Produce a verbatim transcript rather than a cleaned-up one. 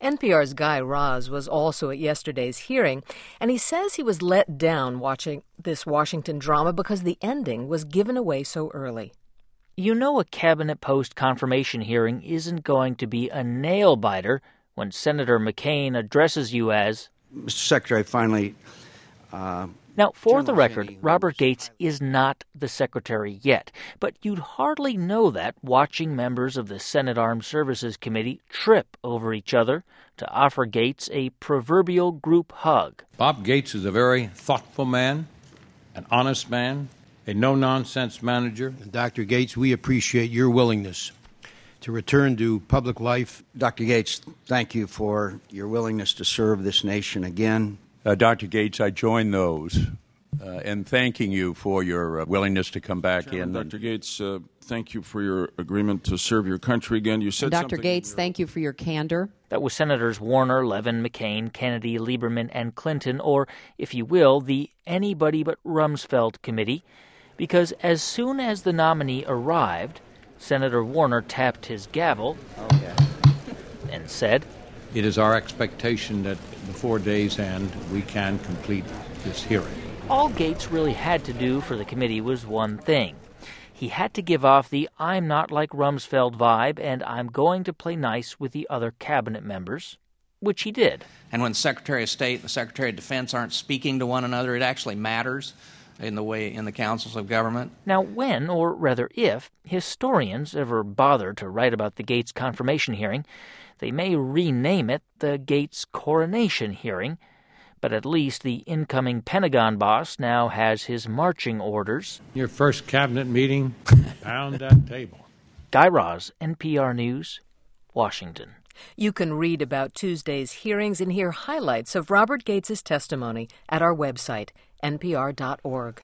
N P R's Guy Raz was also at yesterday's hearing, and he says he was let down watching this Washington drama because the ending was given away so early. You know a cabinet post confirmation hearing isn't going to be a nail-biter when Senator McCain addresses you as, Mister Secretary, finally... Uh, now, for General the record, Cheney, Robert Gates is not the secretary yet, but you'd hardly know that watching members of the Senate Armed Services Committee trip over each other to offer Gates a proverbial group hug. Bob Gates is a very thoughtful man, an honest man, a no-nonsense manager. And Doctor Gates, we appreciate your willingness to return to public life. Doctor Gates, thank you for your willingness to serve this nation again. Uh, Doctor Gates, I join those uh, in thanking you for your uh, willingness to come back Chairman, in. Doctor Gates, uh, thank you for your agreement to serve your country again. You said Doctor something Gates, thank you for your candor. That was Senators Warner, Levin, McCain, Kennedy, Lieberman, and Clinton, or, if you will, the Anybody But Rumsfeld Committee, because as soon as the nominee arrived, Senator Warner tapped his gavel Okay. and said, It is our expectation that before day's end, we can complete this hearing. all Gates really had to do for the committee was one thing. He had to give off the I'm not like Rumsfeld vibe, and I'm going to play nice with the other cabinet members, which he did. And when the Secretary of State and the Secretary of Defense aren't speaking to one another, it actually matters in the way in the councils of government. Now, when, or rather if, historians ever bother to write about the Gates confirmation hearing, they may rename it the Gates coronation hearing, but at least the incoming Pentagon boss now has his marching orders. Your first cabinet meeting, pound that table. Guy Raz, N P R News, Washington. You can read about Tuesday's hearings and hear highlights of Robert Gates' testimony at our website, N P R dot org.